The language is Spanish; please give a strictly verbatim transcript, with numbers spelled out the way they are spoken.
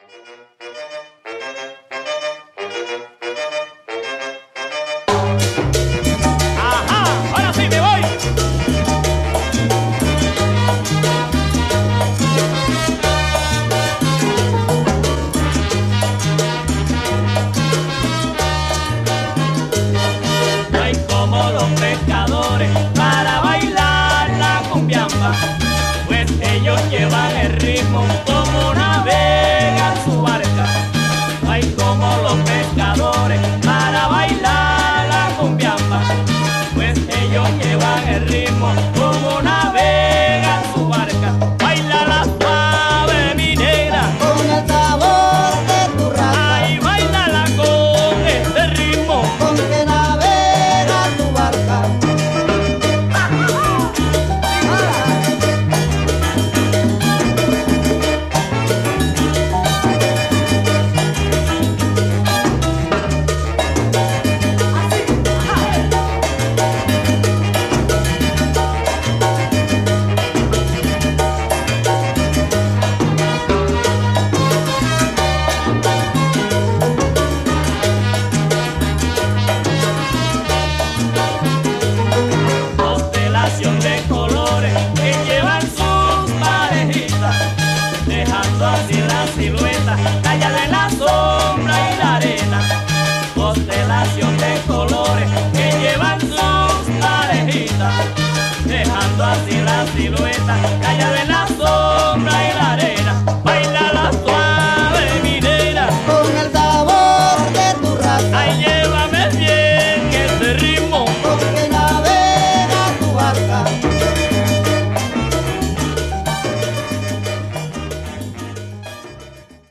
Llevan el ritmo como navegan su barca. No hay como los pescadores para bailar la cumbiamba, pues ellos llevan el ritmo como navegan su barca. Baila la suave, mi negra, con el sabor de tu raza. ay, bailala con este ritmo con que navega tu barca. de colores que llevan sus parejitas, dejando así la silueta tallada en la